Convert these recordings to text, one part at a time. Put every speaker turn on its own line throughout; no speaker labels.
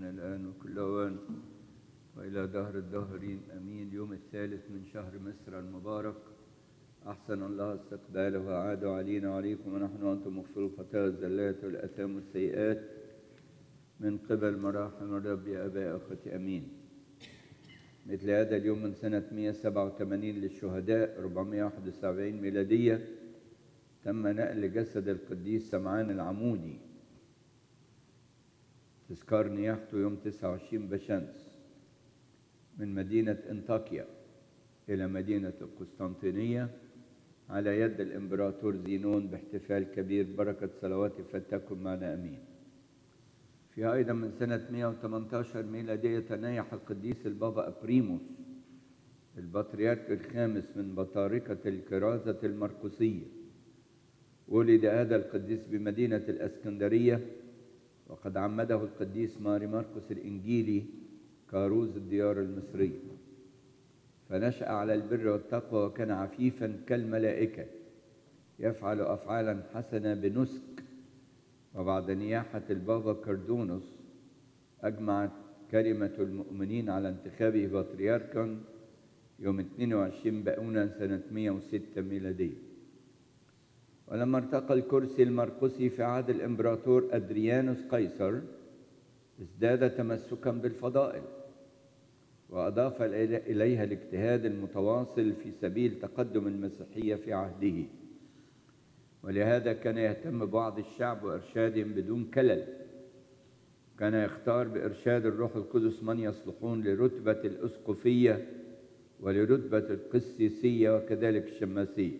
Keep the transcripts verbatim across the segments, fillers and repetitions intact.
من الآن وكل أوان وإلى دهر الدهرين أمين. اليوم الثالث من شهر مصر المبارك، أحسن الله استقباله وعاد علينا وعليكم ونحن وأنتم مغفروا الخطايا والزلات والآثام والسيئات من قبل مراحم الرب يا أبا أخوتي أمين. مثل هذا اليوم من سنة مئة وسبعة وثمانين للشهداء أربعمئة وواحد وسبعين ميلادية تم نقل جسد القديس سمعان العمودي تذكار نياحته يوم تسعة وعشرين بشمس من مدينة انطاكيا إلى مدينة القسطنطينية على يد الإمبراطور زينون باحتفال كبير. بركة صلواتي فلتكن معنا أمين. في أيضا من سنة مئة وثمانية عشر ميلادية تنايح القديس البابا أبريموس البطريرك الخامس من بطاركة الكرازة المرقسية. ولد هذا القديس بمدينة الإسكندرية، وقد عمده القديس ماري مرقس الإنجيلي كاروز الديار المصرية، فنشأ على البر والتقوى وكان عفيفا كالملائكة يفعل أفعالا حسنة بنسك. وبعد نياحة البابا كردونوس أجمعت كلمة المؤمنين على انتخابه بطريركا يوم اثنين وعشرين بقونا سنة مئة وستة ميلادية. ولما ارتقى الكرسي المرقسي في عهد الإمبراطور أدريانوس قيصر ازداد تمسكا بالفضائل، وأضاف إليها الاجتهاد المتواصل في سبيل تقدم المسيحية في عهده، ولهذا كان يهتم بوعظ الشعب وإرشادهم بدون كلل. كان يختار بإرشاد الروح القدس من يصلحون لرتبة الأسقفية ولرتبة القسيسية وكذلك الشماسية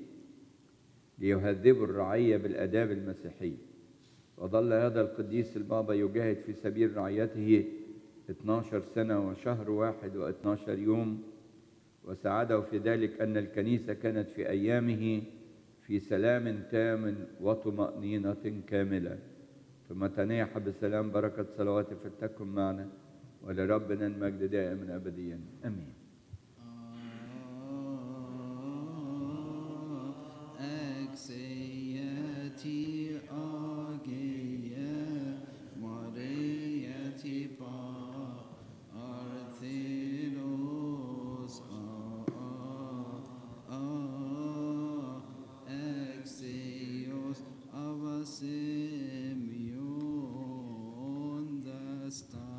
ليهذبوا الرعية بالآداب المسيحية. وظل هذا القديس البابا يجاهد في سبيل رعيته اثنتي عشرة سنة وشهر واحد واثني عشر يوم، وساعده في ذلك أن الكنيسة كانت في أيامه في سلام تام وطمأنينة كاملة. ثم تنيح بسلام. بركة صلواتي فلتكن معنا ولربنا المجد دائما أبديا أمين.
Simeon the star.